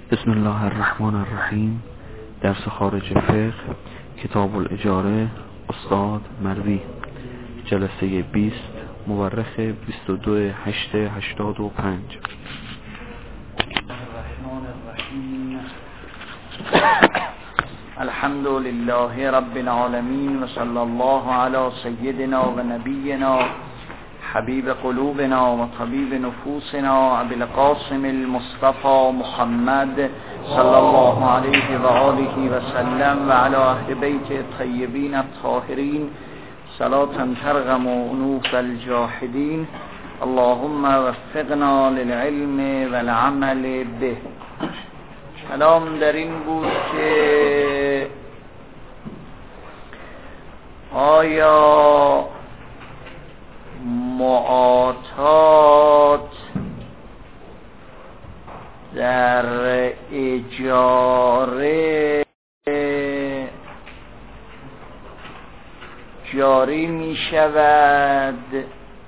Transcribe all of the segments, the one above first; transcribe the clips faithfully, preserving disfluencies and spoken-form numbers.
بسم الله الرحمن الرحیم. درس خارج فقه، کتاب الاجاره، استاد مروی، جلسه بیست، مورخ بیست و دو هشت هشتاد و پنج. الرحمن الرحیم. الحمد لله رب العالمین و صلی الله علی سیدنا و نبینا حبیب قلوبنا و طبیب نفوسنا ابی القاسم المصطفى محمد صلی الله علیه و آله و سلم و علی اهل بیت الطیبین الطاهرین صلاة ترغم انوف الجاحدین. اللهم وفقنا للعلم والعمل به. کلام در این بود که آیا معاطات در اجاره جاری می شود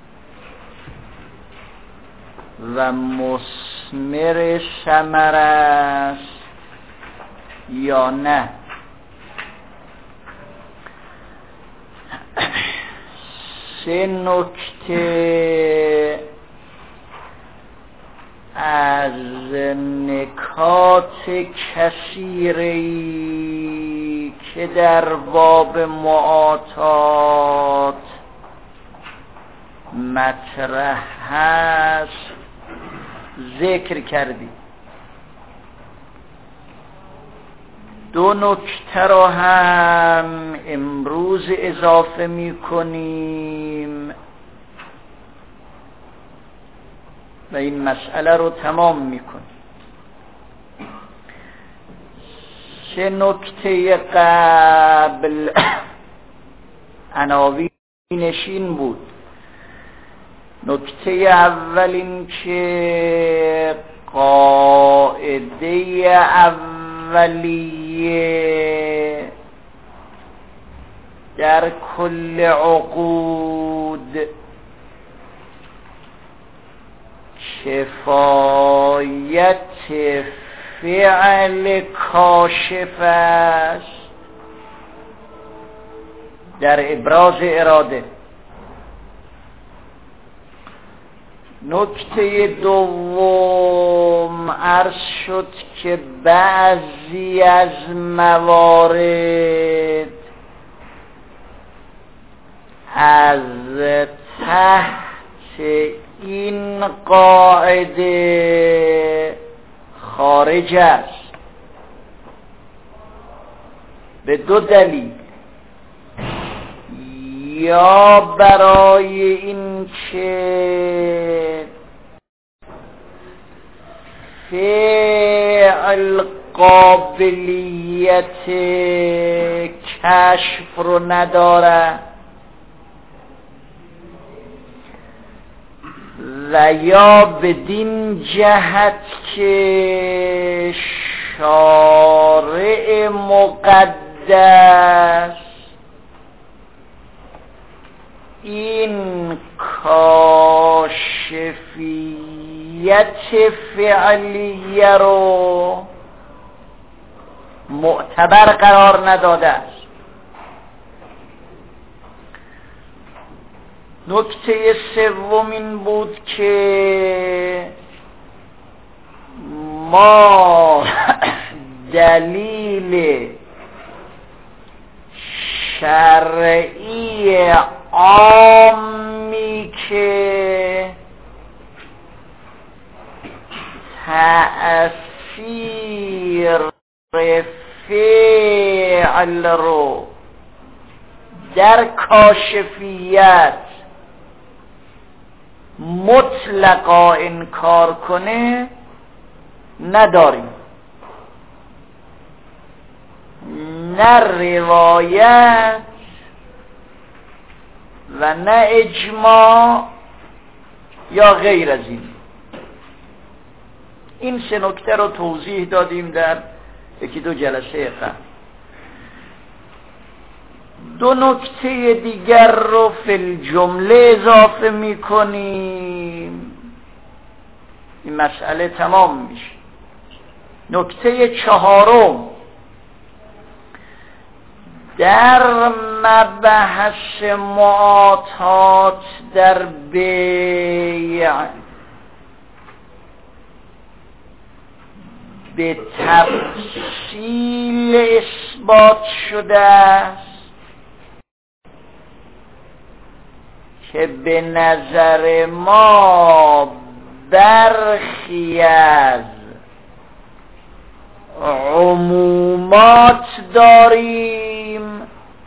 و مثمر ثمر است یا نه؟ سه نکته از نکات کثیری که در باب معاطات مطرح هست ذکر کردیم. دو نکته را هم امروز اضافه می کنیم و این مسئله رو تمام می کنیم. سه نکته قبل عناوین نشین بود. نکته اول این که قاعده اولیه در کل عقود کفایت فعل کاشف است در ابراز اراده. نکته دوم عرض شد که بعضی از موارد از تحت این قاعده خارج است به دو دلیل. یا برای این که فعل قابلیت کشف رو نداره و یا بدین جهت که شارع مقدس این کاشفیت فعلیه رو معتبر قرار نداده است. نکته سوم این بود که ما دلیل شرعی عامی که تأثیر فعل رو در کاشفیت مطلقا انکار کنه نداریم. نه روایت و نه اجماع یا غیر از این. این سه نکته رو توضیح دادیم در یکی دو جلسه قبل. دو نکته دیگر رو فی الجمله اضافه می کنیم، این مسئله تمام میشه. نکته چهارم در مبحث معاطات در بیع به تفصیل اثبات شده است که به نظر ما برخی از عمومات داریم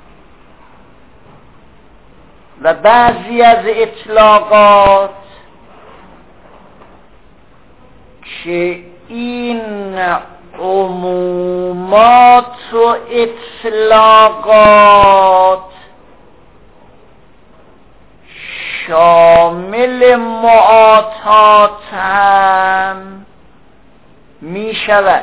و بعضی از اطلاقات که این عمومات و اطلاقات شامل معاطات هم می شود.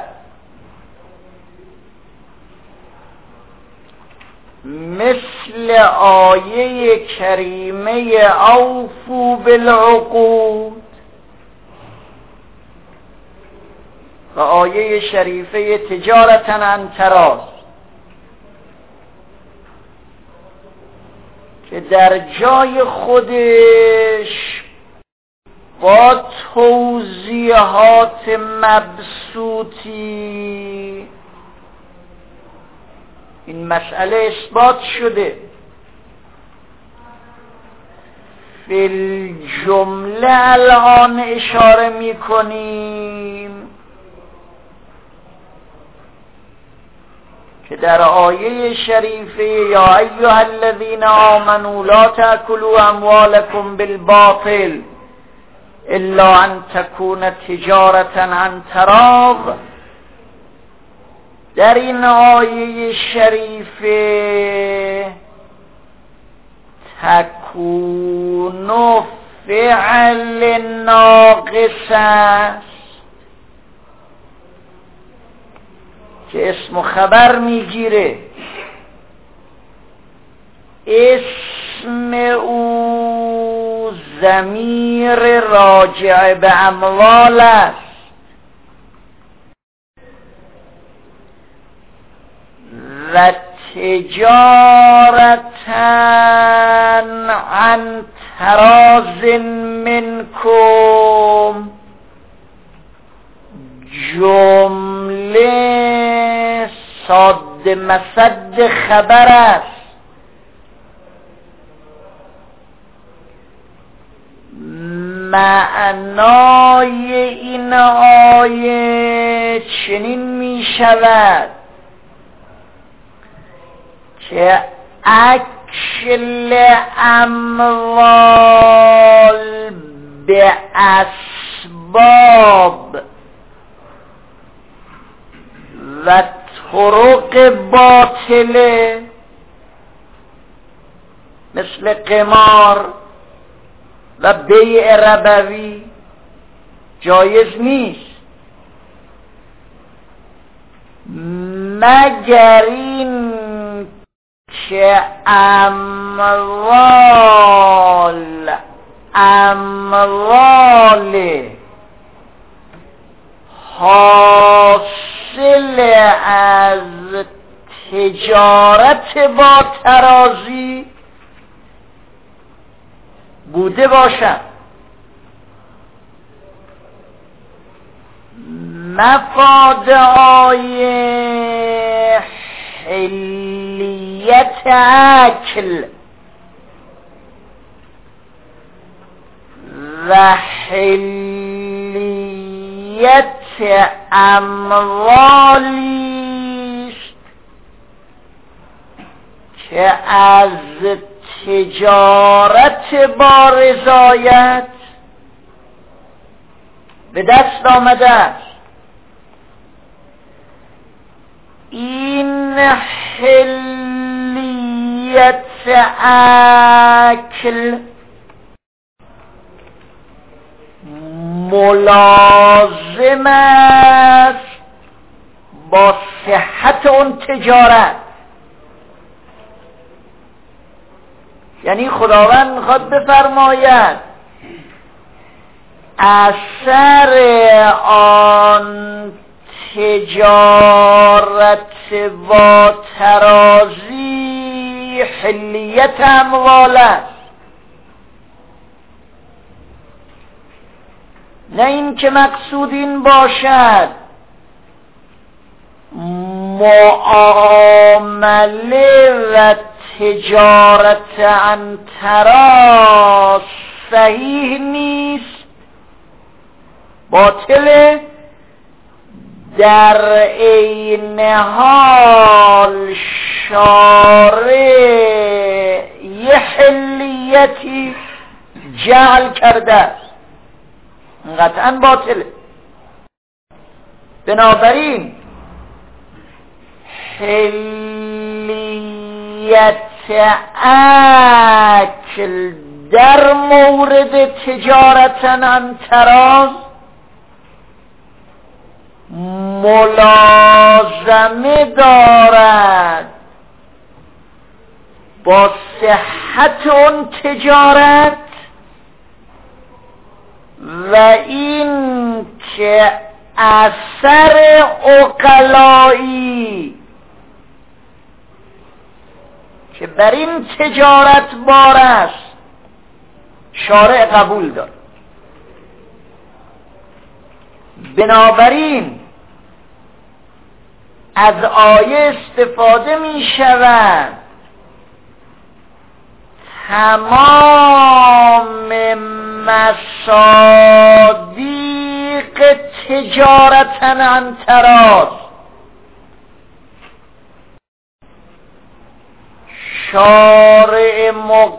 مثل آیه کریمه اوفوا بالعقود و آیه شریفه تجارتا عن تراض که در جای خودش با توضیحات مبسوطی این مسئله اثبات شده. فی الجمله الان اشاره می کنیم که در آیه شریفه یا ایها الذین آمنوا لا تأکلوا اموالکم بالباطل الا ان تکون تجارتا عن تراض، در این آیه شریفه تکون فعل ناقص است که اسم و خبر میگیره. اسم او ضمیر راجع به اموال است و تجارتا عن تراض منکم جمله صاد مسد خبر است. معنای این آیه چنین می شود که اکل اموال به اسباب و طرق باطله مثل قمار و بیع ربوی جایز نیست مگر این که اموال اموال حاصل از تجارت با ترازی بوده باشد. مفاد آیه حلیت اکل و حلیت اموالی است که از تجارت با رضایت به دست آمده است. این حلیت اکل ملازم است با صحت اون تجارت. یعنی خداوند میخواد بفرماید اثر آن تجارت با ترازی حلیت اموال است، نه این که مقصود این باشد معامله و تجارت عن تراز صحیح نیست، باطله، در عین حال شارع یه حلیتی جعل کرده است، قطعا باطله. بنابراین حلیت اکل در مورد تجارت عن تراز ملازمه دارد با صحت اون تجارت و این که اثر عقلایی که بر این تجارت بار است شارع قبول دارد. بنابراین از آیه استفاده می شود تمام مصادیق تجارت عن تراز شارع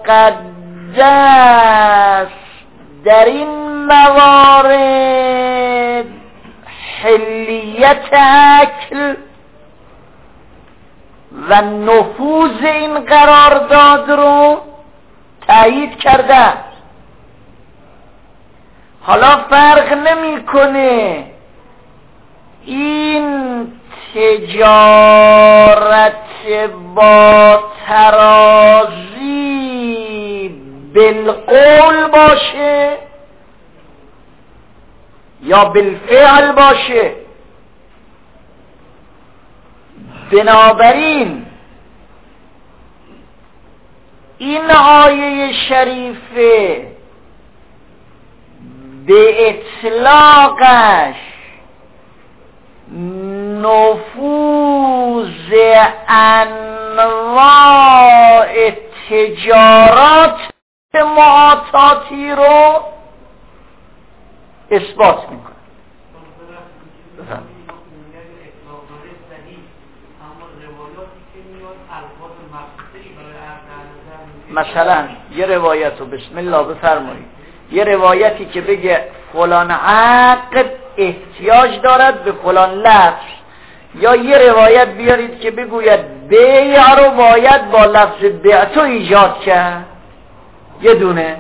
مقدس در این موارد حلیت اکل و نفوذ این قرارداد رو تایید کرده. حالا فرق نمیکنه این تجارت با ترازی بالقول باشه یا بالفعل باشه. بنابراین این آیه شریفه به اطلاقش نفوذ انواع تجارات معاطاتی رو اثبات میکنه. مثلا یه روایت رو بسم الله بفرمایید، یه روایتی که بگه فلان عقد احتیاج دارد به فلان لفظ، یا یه روایت بیارید که بگوید بیع رو باید با لفظ بعتو ایجاد کرد، یه دونه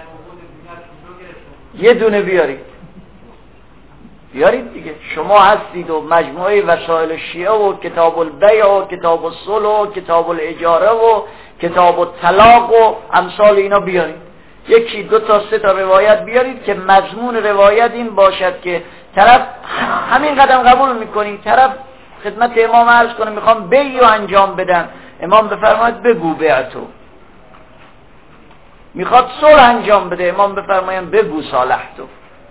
یه دونه بیارید بیارید دیگه. شما هستید و مجموعه وسائل شیعه و کتاب البیع و کتاب الصلح و کتاب الاجاره و کتاب الطلاق و امثال اینا بیارید، یکی دو تا سه تا روایت بیارید که مضمون روایت این باشد که طرف همین قدم قبول میکنیم، طرف خدمت امام عرض کنه میخوام بیع انجام بدم، امام بفرماید بگو بیعتو. میخواد صلح انجام بده، امام بفرماید بگو صالحتو.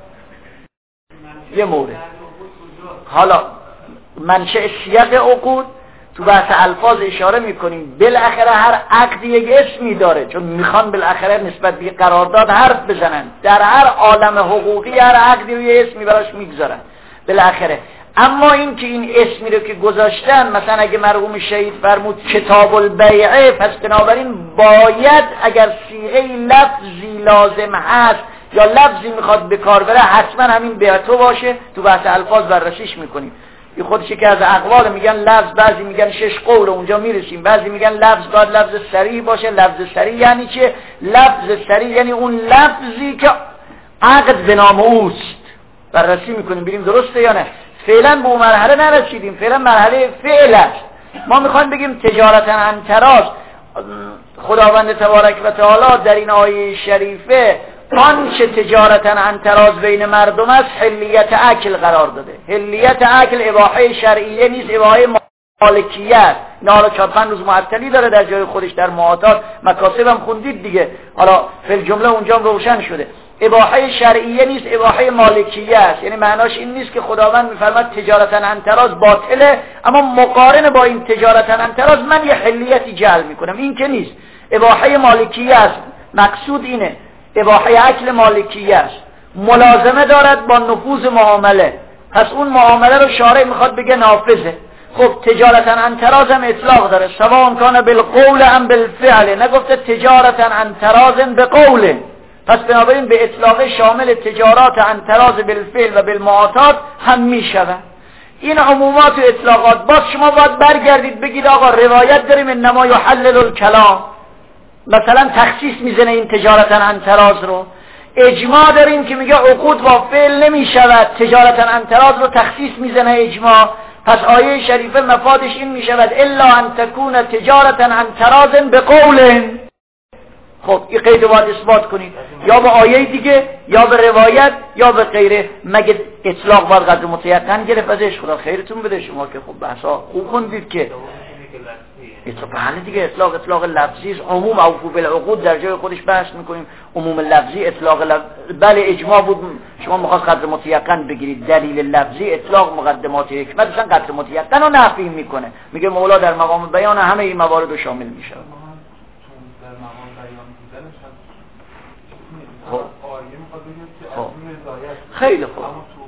یه مورد. حالا منشأ سیاق عقود تو بحث الفاظ اشاره میکنیم، بالاخره هر عقدی یک اسمی داره، چون میخوان بالاخره نسبت به قرارداد حرف بزنن، در هر عالم حقوقی هر عقدی رو یه اسمی براش میگذارن بالاخره. اما این که این اسمی رو که گذاشتن، مثلا اگه مرحوم شهید فرمود کتاب البیعه، پس بنابراین باید اگر صیغه لفظی لازم هست یا لفظی میخواد به کار بره حتما همین بیعتو باشه. تو بحث الفاظ بررسیش میکنیم. این خودشه که از اقوال میگن لفظ، بعضی میگن شش قول، اونجا میرسیم. بعضی میگن لفظ باید لفظ صریح باشه. لفظ صریح یعنی چه؟ لفظ صریح یعنی اون لفظی که عقد به نام اوست. بررسی میکنیم ببینیم درسته یا نه. فعلا به اون مرحله نرسیدیم، فعلا مرحله فعل است. ما میخوایم بگیم تجارت عن تراز. خداوند تبارک و تعالی در این آیه شریفه آنچه تجارتا عن تراز بین مردم است حلیت اکل قرار داده. حلیت اکل اباحه شرعیه نیست، اباحه مالکیت. نه حالا چهار پنج روز معطلی داره در جای خودش در معاطات، مکاسب هم خوندید دیگه، حالا فی الجمله اونجا هم روشن شده. اباحه شرعیه نیست، اباحه مالکیه است. یعنی معناش این نیست که خداوند میفرماد تجارتا عن تراز باطله، اما مقارن با این تجارتا عن تراز من یه حلیتی جعل میکنم، این که نیست. اباحه مالکیه است، مقصود اینه اباحه اکل مالکیه است، ملازمه دارد با نفوذ معامله، پس اون معامله رو شارع میخواد بگه نافذه. خب تجارتا عن تراز هم اطلاق داره، سواء کان بالقول ام بالفعل، نگفته تجارتا عن تراز بقول، پس بنابراین به اطلاق شامل تجارات عن تراز بالفعل و بالمعاطات هم میشود. این عمومات و اطلاقات. باز شما باید برگردید بگید آقا روایت داریم انما یحلل الکلام، مثلا تخصیص میزنه این تجارتا عن تراز رو. اجماع داریم که میگه عقود با فعل نمیشود، تجارتا عن تراز رو تخصیص میزنه اجماع. پس آیه شریفه مفادش این میشود الا ان تکون تجارتا عن تراز بقول. خب این قید باید اثبات کنید، یا به آیه دیگه یا به روایت یا به غیره. مگه اطلاق باید قدر متیقن گرفت ازش؟ خدا خیرتون بده شما که خب بحثا خوب خوندید که اطلاق بله دیگه، اطلاق اطلاق لفظی است. عموم اوفو بالعقود در جای خودش بحث میکنیم، عموم لفظی اطلاق لفظ. بله اجماع بود، شما میخواست قدر متیقن بگیرید، دلیل لفظی اطلاق مقدمات حکمت اصلا قدر متیقن رو نفی میکنه، میگه مولا در مقام بیان همه این موارد رو شامل میشه. خب خب خیلی خوب.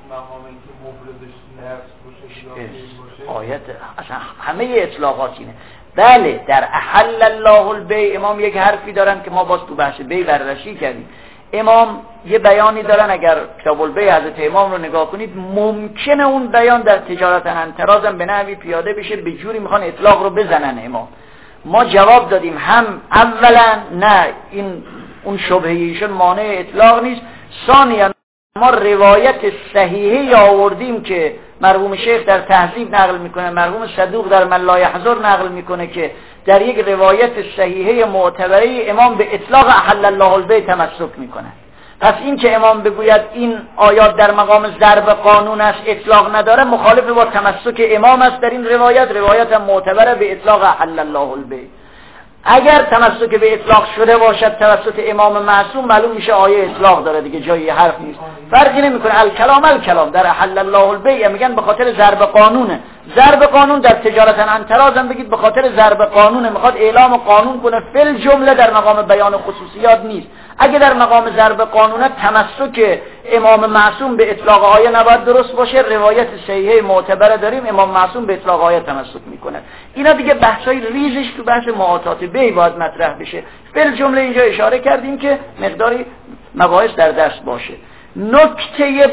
آیت اصلا همه اطلاقات اینه. بله در احل الله البیع امام یک حرفی دارن که ما باز تو بحث بیع بررسی کردیم. امام یه بیانی دارن، اگر کتاب البیع حضرت امام رو نگاه کنید ممکنه اون بیان در تجارت عن تراز هم به نحوی پیاده بشه، به جوری میخوان اطلاق رو بزنن امام. ما جواب دادیم هم اولا نه این اون شبهه ایشون مانع اطلاق نیست، ثانیا ما روایت صحیحی آوردیم که مرحوم شیخ در تهذیب نقل میکنه، مرحوم صدوق در من لا یحضر نقل میکنه که در یک روایت صحیحه معتبره امام به اطلاق احل الله البیع تمسک میکنه. پس این که امام بگوید این آیات در مقام ضرب قانون است اطلاق نداره، مخالف با تمسک امام است در این روایت. روایت هم معتبره به اطلاق احل الله البیع. اگر تمسک به اطلاق شده باشد توسط امام معصوم، معلوم میشه آیه اطلاق داره دیگه، جایی حرف نیست، فرقی نمیکنه. الکلام الکلام در احل الله البیع میگن به خاطر ضرب قانونه. ضرب قانون در تجارت عن تراز هم بگید به خاطر ضرب قانونه، میخواد اعلام قانون کنه، فل جمله در مقام بیان خصوصیات نیست. اگه در مقام ضرب قانونه تمسک امام معصوم به اطلاق آیه نباید درست باشه، روایت صحیحه معتبره داریم امام معصوم به اطلاق آیه تمسک میکنه. اینا دیگه بحثای ریزش تو بحث معاطات بیع باید مطرح بشه. فل جمله اینجا اشاره کردیم که مقداری مباحث در دست باشه. نکته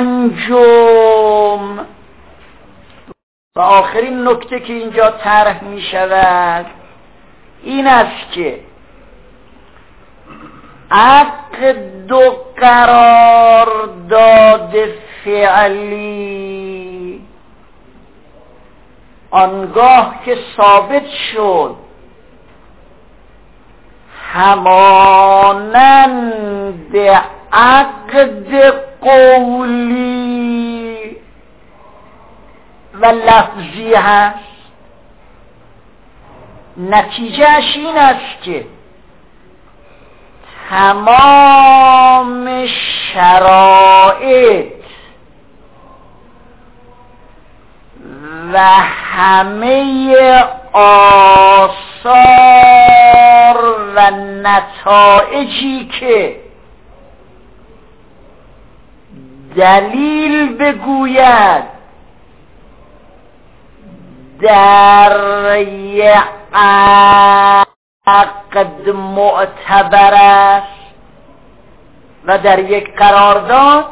پنجم و آخرین نکته که اینجا طرح می شود این است که عقد و قرارداد فعلی آنگاه که ثابت شد همانند عقد قولی و لفظی هست، نتیجهش این است که تمام شرایط و همه آثار و نتایجی که دلیل بگوید در یک عقد معتبر است و در یک قرارداد،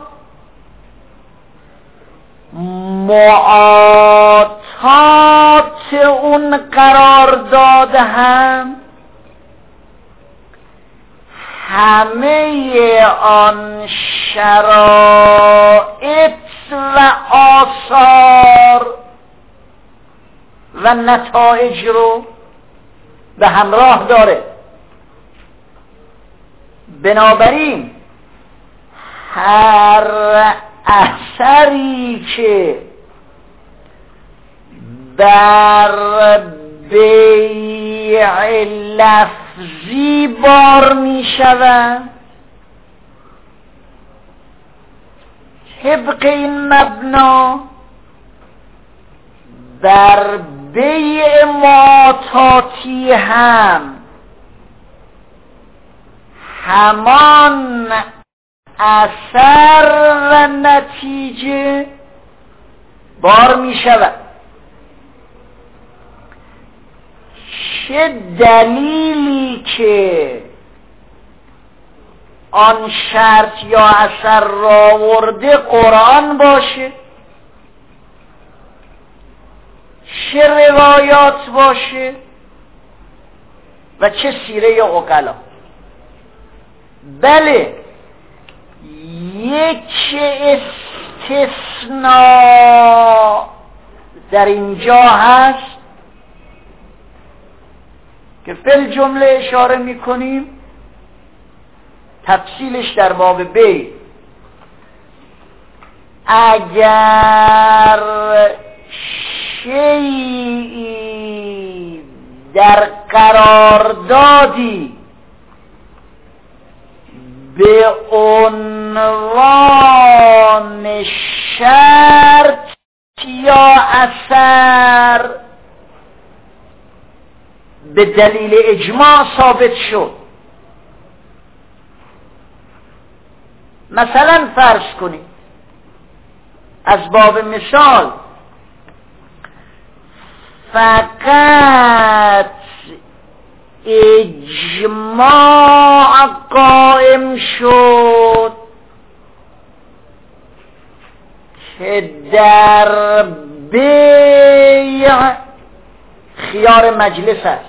معاطات اون قرارداد هم همه آن شرایط و آثار و نتایج رو به همراه داره. بنابراین هر اثری که بر بیع لفظی بار می شود، طبق این مبنا بر بیع معاطاتی هم همان اثر و نتیجه بار می شود. چه دلیلی که آن شرط یا اثر را آورده قرآن باشه، چه روایات باشه و چه سیره عقلا. بله، یک استثناء در اینجا هست که فل جمله اشاره میکنیم، تفصیلش در باب بیع. اگر شیئی در قراردادی به عنوان شرط یا اثر به دلیل اجماع ثابت شد، مثلا فرض کنید از باب مثال فقط اجماع قائم شد که در بیع خیار مجلس است،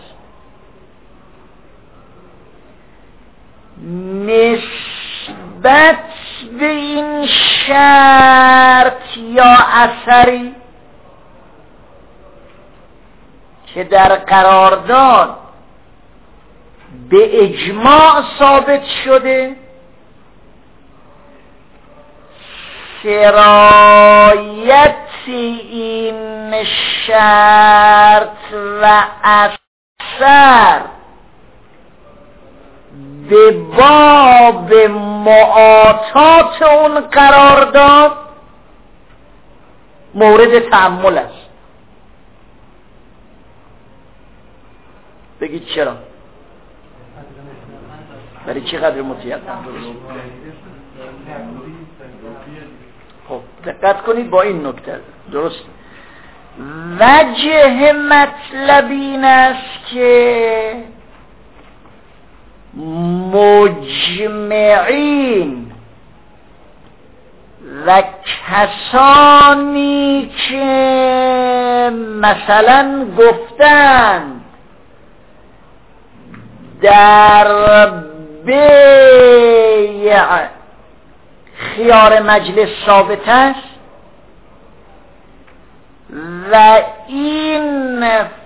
نسبت به این شرط یا اثری که در قرارداد به اجماع ثابت شده، سرایت این شرط و اثر به باب معاطات اون قرارداد مورد تأمل است. بگید چرا؟ برای چه قدر مطیعت؟ خب دقت کنید با این نکته درست. وجه مطلب این است که مجمعین و کسانی که مثلا گفتند در بیع خیار مجلس ثابت است و این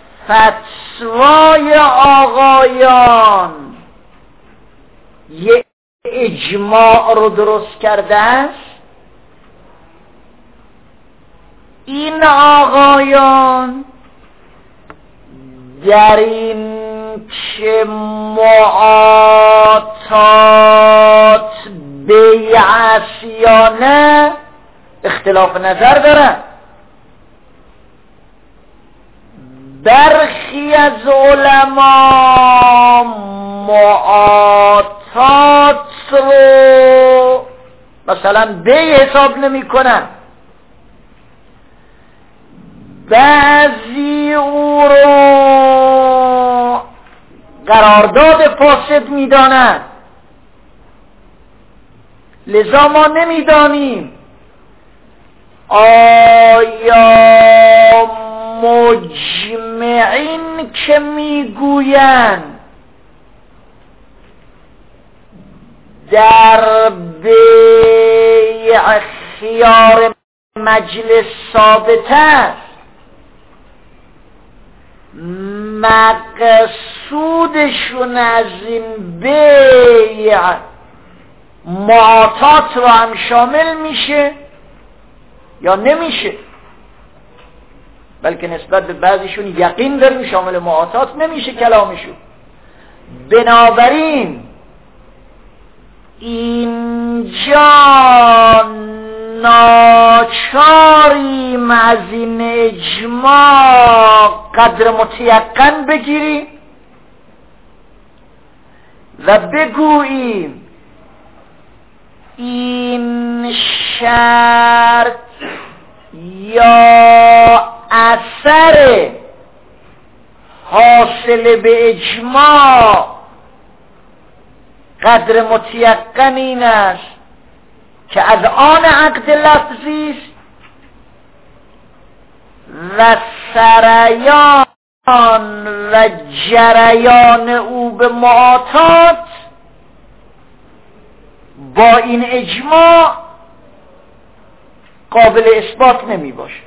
فتوای آقایان یک اجماع رو درست کرده است، این آقایان در این که معاطات بیع است یا نه اختلاف نظر دارن. برخی از علما معاطات رو مثلا بیع حساب نمی کنن، بعضی او رو قرارداد فاسد می دانند. لذا ما نمی دانیم آیا مجمعین که می گویند در بیع خیار مجلس ثابت است، مقصودشون از این بیع معاطات رو هم شامل میشه یا نمیشه؟ بلکه نسبت به بعضیشون یقین داریم شامل معاطات نمیشه کلامشون. بنابراین اینجا ناچاریم از این اجماع قدر متیقن بگیریم و بگوییم این شرط یا اثر حاصل به اجماع قدر متیقن این است که از آن عقد لفظی است و سریان و جریان او به معاطات با این اجماع قابل اثبات نمی باشه.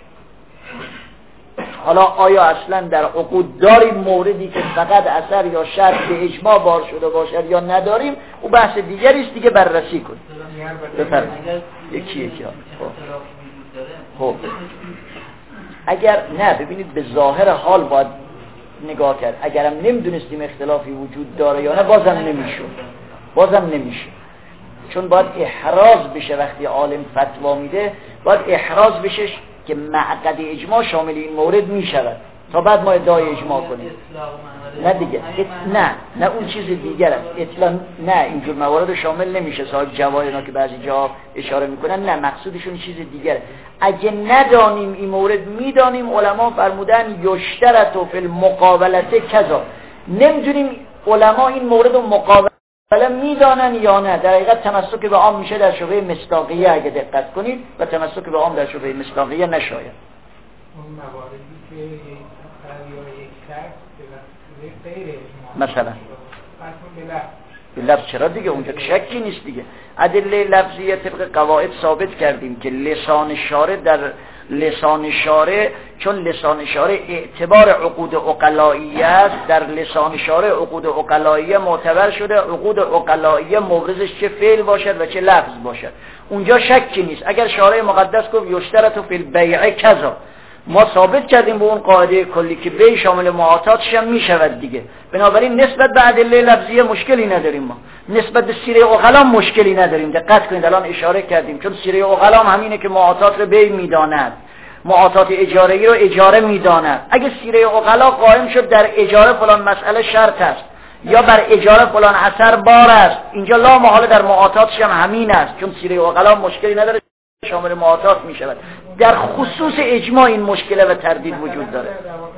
حالا آیا اصلا در عقود داریم موردی که فقط اثر یا شرط به اجماع بار شده باشد یا نداریم؟ او بحث دیگری است، دیگه بررسی کنیم. بفرمایید. یکی یکی ها. خب اگر نه، ببینید به ظاهر حال باید نگاه کرد. اگرم نمیدونستیم اختلافی وجود داره یا نه بازم نمیشه بازم نمیشه چون باید احراز بشه. وقتی عالم فتوا میده باید احراز بشه که معقد اجماع شامل این مورد میشود تا بعد ما ادعای اجماع کنیم. نه دیگه نه نه اون چیز دیگر است. اطلاع نه اینجور موارد شامل نمیشه. صاحب جواهر که بعضی جا اشاره میکنن نه، مقصودشون چیز دیگره. اگه ندانیم این مورد میدانیم، علما فرمودن یشترط فی المقابلته کذا. نمیدونیم علما این مورد رو مقابله میدانن یا نه. در حقیقت تمسک به عام میشه در شبهه مصداقیه اگه دقت کنید، و تمسک به عام در شبهه مصداقیه نشاید. اون مواردی که یک اثر یا یک شخص به غیر اجماع مثلا مثلا به لفظ چرا دیگه اونجا شکی نیست دیگه. ادله لفظیه طبق قواعد ثابت کردیم که لسان شارع در لسان شارع، چون لسان شارع اعتبار عقود عقلائیه است، در لسان شارع عقود عقلائیه معتبر شده. عقود عقلائیه مبرزش چه فعل باشد و چه لفظ باشد. اونجا شکی نیست. اگر شارع مقدس گفت یشترط فی البیع کذا، ما ثابت کردیم به اون قاعده کلی که بیع شامل معاطاتش هم میشود دیگه. بنابراین نسبت به ادله لفظیه مشکلی نداریم. ما نسبت به سیره عقلا مشکلی نداریم. دقت کنید الان اشاره کردیم، چون سیره عقلا همینه که معاطات رو بیع میداند، معاطات اجاره‌ای رو اجاره میداند. اگه سیره عقلا قائم شد در اجاره فلان مسئله شرط است یا بر اجاره فلان اثر بار است، اینجا لا محاله در معاطاتش هم همین است، چون سیره عقلا مشکلی نداره، شامل معاطات می شود. در خصوص اجماع این مشکل و تردید وجود داره.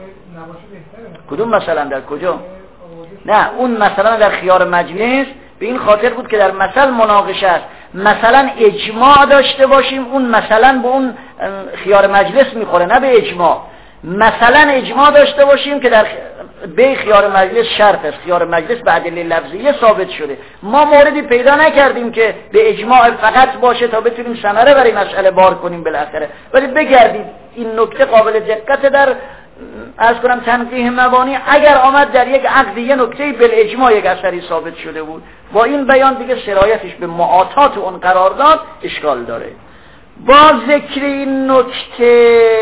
کدوم مثلا در کجا؟ نه اون مثلا در خیار مجلس به این خاطر بود که در مثل مناقشه است. مثلا اجماع داشته باشیم، اون مثلا به اون خیار مجلس میخوره نه به اجماع. مثلا اجماع داشته باشیم که در به خیار مجلس شرط است، خیار مجلس به ادله لفظیه ثابت شده. ما موردی پیدا نکردیم که به اجماع فقط باشه تا بتونیم ثمره برای مسئله بار کنیم بالاخره. ولی بگردید این نکته قابل دقت در عرض کنم تنقیح مبانی. اگر آمد در یک عقد یه نکته بالاجماع یک اثری ثابت شده بود، با این بیان دیگه سرایتش به معاطات اون قرارداد اشکال داره. با ذکر این نکته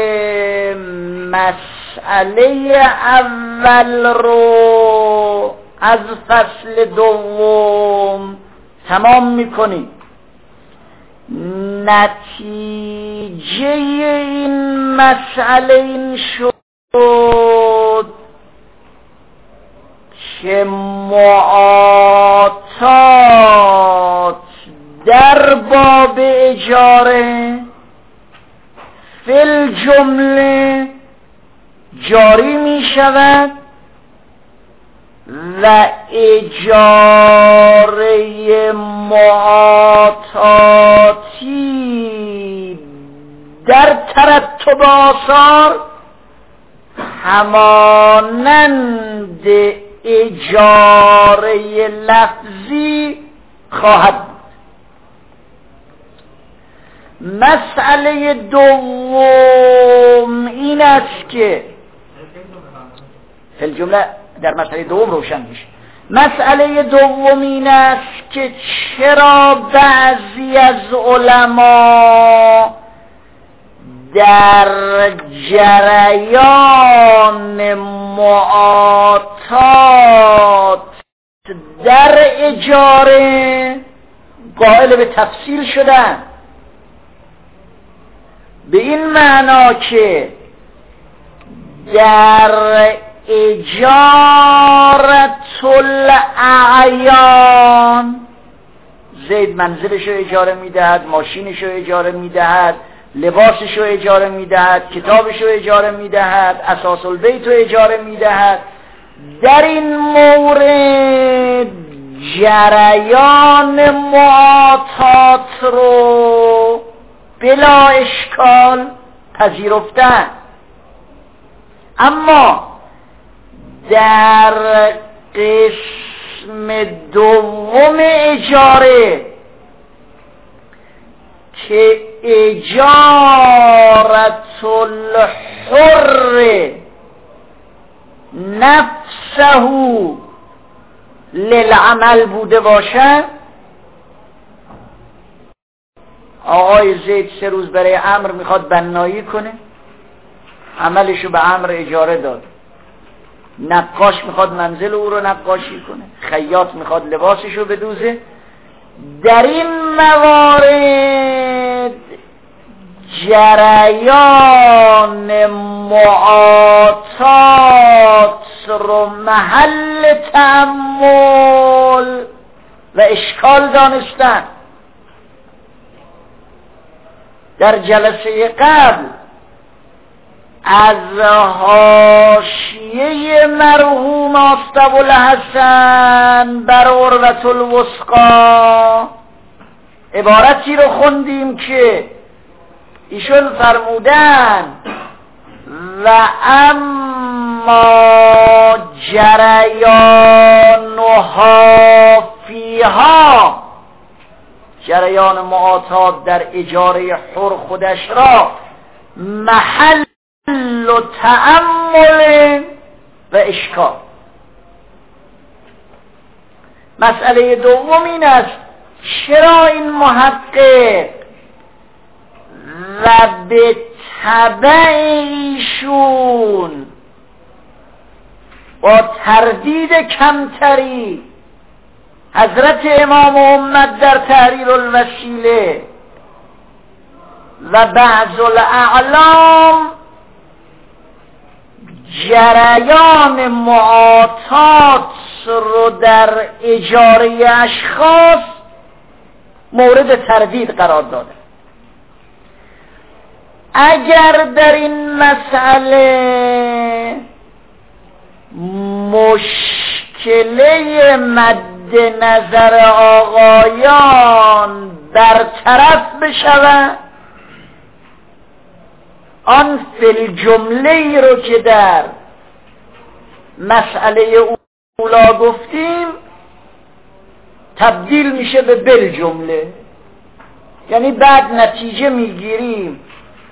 مسئله اول رو از فصل دوم تمام میکنیم. نتیجه این مسئله این شد که معاطات در باب اجاره فی الجمله جاری می شود و اجاره معاطاتی در ترتب آثار همانند اجاره لفظی خواهد بود. مسئله دوم این است که فی الجمله در مسئله دوم روشن میشه. مسئله دوم این است که چرا بعضی از علما در جریان معاطات در اجاره قائل به تفصیل شدن، به این معنا که در اجارت الاعیان زید منزلش رو اجاره میدهد، ماشینش رو اجاره میدهد، لباسش رو اجاره میدهد، کتابش رو اجاره میدهد، اساس البیت رو اجاره میدهد. در این مورد جریان معاطات رو بلا اشکال پذیرفتن، اما در قسم دوم اجاره که اجارت الحر نفسه للعمل بوده باشد، آقای زید سه روز برای عمرو میخواد بنایی کنه، عملشو به عمرو اجاره داد. نقاش میخواد منزل او رو نقاشی کنه، خیاط میخواد لباسشو بدوزه. در این موارد جریان معاطات رو محل تأمل و اشکال دانستن. در جلسه قبل از حاشیه مرحوم آفتاب‌الحسن بر عروة الوثقی عبارتی رو خوندیم که ایشون فرمودن و اما جریانها فیها، جریان معاطات در اجاره حر خودش را محل و تأمل و اشکال. مسئله دوم این است چرا این محقق و به تبع ایشون با تردید کمتری حضرت امام امت در تحریر الوسیله و بعض الاعلام جریان معاطات رو در اجاره اشخاص مورد تردید قرار داده؟ اگر در این مسئله مشکله مد نظر آقایان برطرف بشود، آن فی جمله ای رو که در مسئله اولا گفتیم تبدیل میشه به بل جمله، یعنی بعد نتیجه میگیریم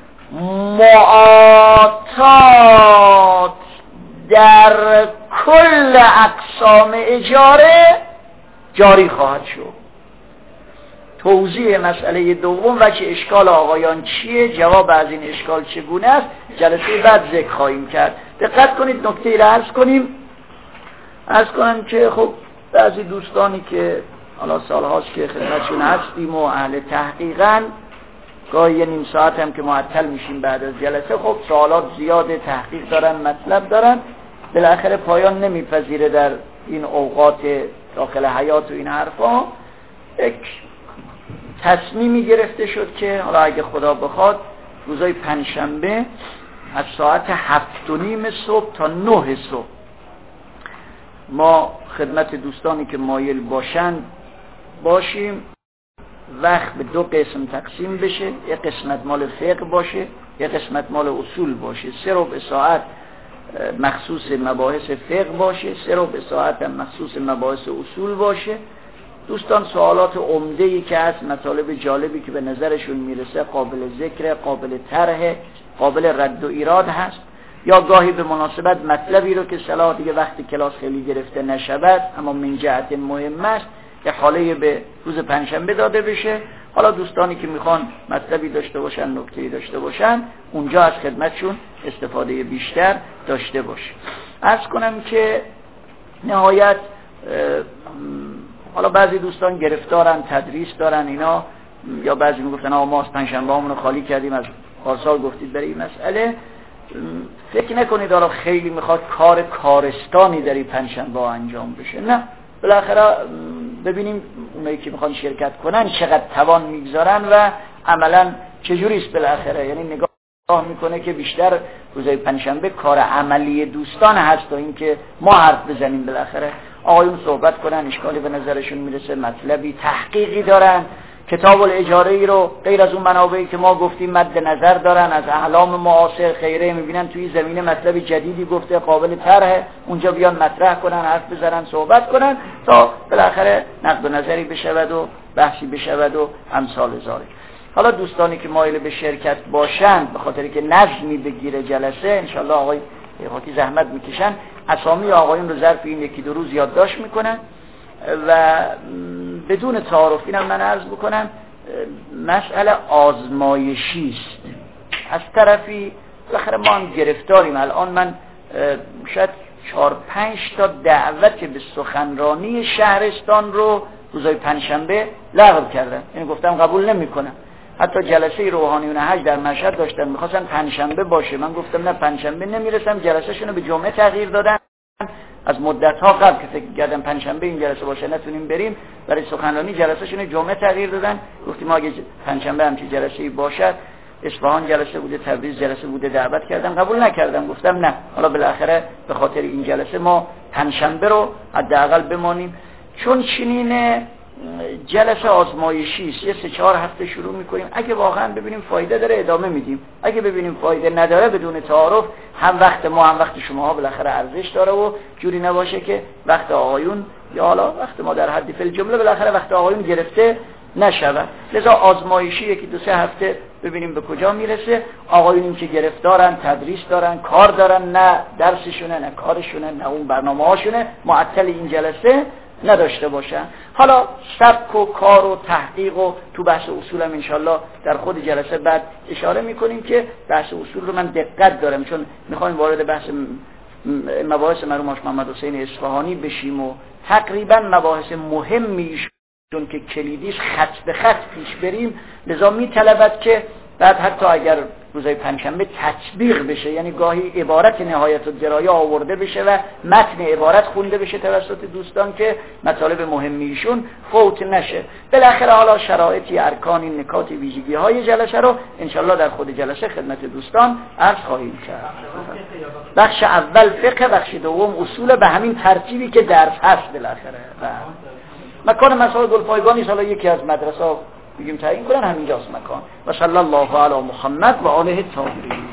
معاطات در کل اقسام اجاره جاری خواهد شد. توضیح مسئله دوم و چه اشکال آقایان چیه، جواب از این اشکال چگونه است، جلسه بعد ذکر خواهیم کرد. دقت کنید نکته ای را عرض کنیم عرض کنم که خب بعضی دوستانی که حالا سالهاست که خدمتشون هستیم و اهل تحقیقاً، گاهی یه نیم ساعت هم که معطل میشیم بعد از جلسه، خب سوالات زیاده، تحقیق دارن، مطلب دارن، بالاخره پایان نمیپذیره در این اوقات داخل حیات و این حرفا. یک تصمیمی گرفته شد که حالا اگه خدا بخواد روزای پنجشنبه از ساعت هفت و نیم صبح تا نه صبح ما خدمت دوستانی که مایل باشند باشیم. وقت به دو قسم تقسیم بشه، یک قسمت مال فقه باشه، یک قسمت مال اصول باشه. سه ربع ساعت مخصوص مباحث فقه باشه، سه ربع ساعت هم مخصوص مباحث اصول باشه. دوستان سوالات عمده‌ای که هست، مطالب جالبی که به نظرشون میرسه، قابل ذکر، قابل طرح، قابل رد و ایراد هست، یا گاهی به مناسبت مطلبی رو که صلاح دیگه وقتی کلاس خیلی گرفته نشود اما من جهت مهم است که حاله به روز پنجشنبه داده بشه. حالا دوستانی که میخوان مطلبی داشته باشن، نکته‌ای داشته باشن، اونجا از خدمتشون استفاده بیشتر داشته باشه. عرض کنم که نهایت حالا بعضی دوستان گرفتارن، تدریس دارن اینا، یا بعضی میگفتن آقا ما از پنجشنبه هامون رو خالی کردیم، از پارسال گفتید برای این مسئله. فکر نکنید حالا خیلی میخواد کار کارستانی در این پنجشنبه ها انجام بشه، نه، بالاخره ببینیم اونایی که میخوان شرکت کنن چقدر توان میگذارن و عملا چجوری است بالاخره. یعنی نگاه میکنه که بیشتر روزای پنجشنبه کار عملی دوستان هست تا اینکه ما حرف بزنیم. بالاخره آقایون صحبت کنن، اشکالی به نظرشون میرسه، مطلبی تحقیقی دارن، کتاب الاجاره ای رو غیر از اون منابعی که ما گفتیم مد نظر دارن، از اعلام معاصر خیره میبینن توی زمینه مطلب جدیدی گفته قابل طرحه، اونجا بیان مطرح کنن، حرف بزنن، صحبت کنن تا بالاخره نقد و نظری بشود و بحثی بشود و امثال ذالک. حالا دوستانی که مایل به شرکت باشند به خاطر که نظمی بگیره جلسه، انشالله آقای خاطی زحمت میکشن، اسامی آقایون رو ظرف این یکی دو روز یادداشت میکنن و بدون تعارف اینم من عرض بکنم مسئله آزمایشی است. از طرفی بالاخره ما هم گرفتاریم. الان من شاید چهار پنج تا دعوت به سخنرانی شهرستان رو روزای پنجشنبه لغو کردن، یعنی گفتم قبول نمیکنم. حتی جلسه روحانیون حج در مشهد داشتن، میخواستن پنجشنبه باشه، من گفتم نه پنجشنبه نمیرسم، جلسهشون رو به جمعه تغییر دادن. از مدت ها قبل که فکر کردم پنجشنبه این جلسه باشه نتونیم بریم، برای سخنرانی جلسهشون جمعه تغییر دادن. گفتیم اگه پنجشنبه همچین جلسه‌ای باشد، اصفهان جلسه بوده، تبریز جلسه بوده، دعوت کردم قبول نکردم، گفتم نه، حالا بالاخره به خاطر این جلسه ما پنجشنبه رو حداقل بمانیم، چون چنین جلسه آزمایشی است. یه سه چهار هفته شروع میکنیم، اگه واقعا ببینیم فایده داره ادامه میدیم، اگه ببینیم فایده نداره بدون تعارف، هم وقت ما هم وقت شماها بالاخره ارزش داره و جوری نباشه که وقت آقایون یا حالا وقت ما در حد فل جمله بالاخره وقت آقایون گرفته نشود. لذا آزمایشی یکی دو سه هفته ببینیم به کجا میرسه. آقایونیم که گرفتارن، تدریس دارن، کار دارن، نه درسشونه نه کارشونه نه اون برنامه هاشونه، معطل این جلسه نداشته باشن. حالا سبک و کار و تحقیق و تو بحث اصول هم انشالله در خود جلسه بعد اشاره میکنیم که بحث اصول رو من دقت دارم، چون میخوایم وارد بحث مباحث مرحوم حاج محمد حسین اصفهانی بشیم و تقریبا مباحث مهمی چون که کلیدیش خط به خط پیش بریم، لذا میطلبد که بعد حتی اگر روزای پنجشنبه تطبیق بشه، یعنی گاهی عبارت نهایت الدرایه آورده بشه و متن عبارت خونده بشه توسط دوستان که مطالب مهمیشون فوت نشه. بالاخره حالا شرایطی، ارکانی، نکاتی، ویژگی های جلسه رو انشالله در خود جلسه خدمت دوستان عرض خواهیم کرد. بخش اول فقه، بخش دوم اصول، به همین ترتیبی که درس هست. بالاخره مکان مسائل گلپایگانی حالا یکی از مدرسه بگیم تعیین کنن، همینجاست مکان. و صلی الله علی محمد و آله الطاهرین.